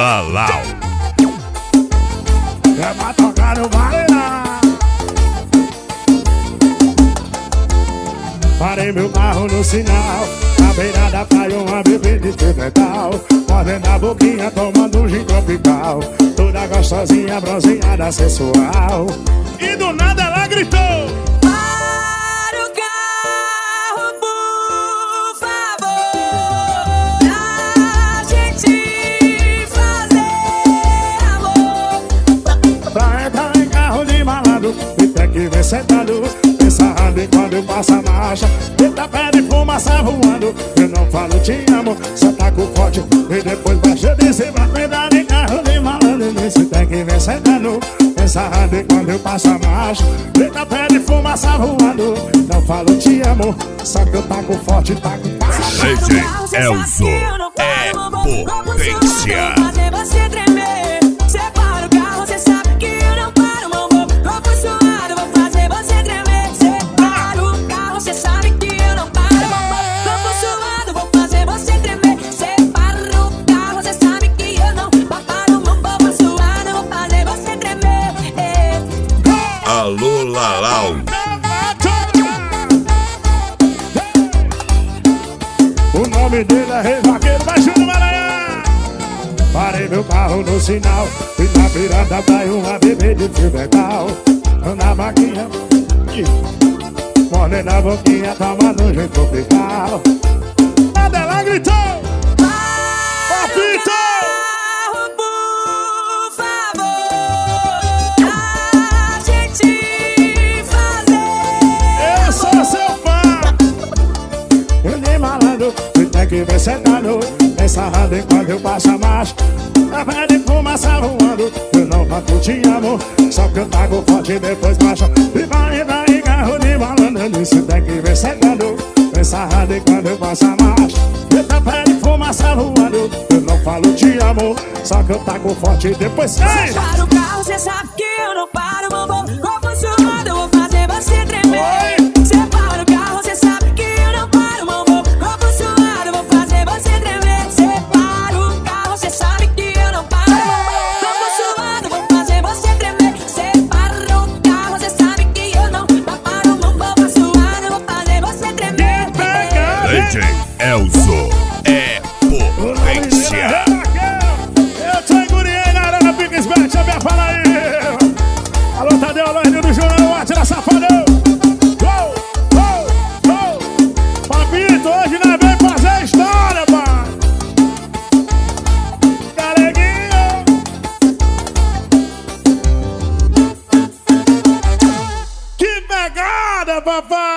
Lalau. É pra tocar no Bailar. Parei meu carro no sinal, na beira da praia uma bebida de metal, mordendo a boquinha, tomando um gin tropical, toda gostosinha, bronzeada, sensual. E do nada ela gritou: para o carro, por favor, pra gente fazer amor. Pra entrar em carro de malandro, e tem que ver sentado, pensando em quando eu passo a marcha. Eita, pé de fumaça voando, eu não falo te amo, só taco forte e depois baixa de cima. Pra entrar em carro de malandro, nesse tem que ver sentado, pensando em quando eu passo a marcha. Eita, pé de fumaça voando, não falo te amo, só que eu taco forte, taco baixo. DJ Elzo é potência. Fazer você tremer. Separa o carro, cê sabe que eu não paro, meu amor. Corpo suado, vou fazer você tremer. Separa o carro, cê sabe que eu não paro, meu amor. Corpo suado, vou fazer você tremer. Separa o carro, cê sabe que eu não paro, meu corpo suado, vou fazer você tremer. Alô, Lalau. O nome dele é Rei Vaqueiro, vai junto, Maranhão. Parei meu carro no sinal, e na beira da praia uma bebê de fio metal, na maquinha, mordendo a boquinha, tomando um jeito tropical. Nada ela gritou: Papito! Carro, por favor, pra gente fazer. Eu sou seu fã. Eu nem malandro, e tem que ver sentado, pensando em quando eu passo a marcha. A pé de fumaça voando, eu não bato te amo, só que eu taco forte e depois baixa. E vai entrar em carro de malandro, nisso tem que ver sentado, pensando em quando eu passo a marcha. Eita, pé de fumaça voando, eu não falo te amo, só que eu taco forte e depois sai. Separa o carro, cê sabe que eu não paro, meu amor. Corpo suado, eu vou fazer você tremer. Separa o carro, cê sabe que eu não paro, meu amor. Corpo suado, eu vou fazer você tremer. Separa o carro, cê sabe que eu não paro, meu amor. Corpo suado, eu vou fazer você tremer. Separa o carro, cê sabe que eu não paro, meu corpo suado, eu vou fazer você tremer. DJ Elzo é potência. Eu tô enguriei na arena Piques Bet, deixa eu falar aí. Alô, Tadeu, alô, Rio do Jornal, atira safadão. Papito, hoje nós vem fazer história, pai. Galeguinho. Que pegada, papai.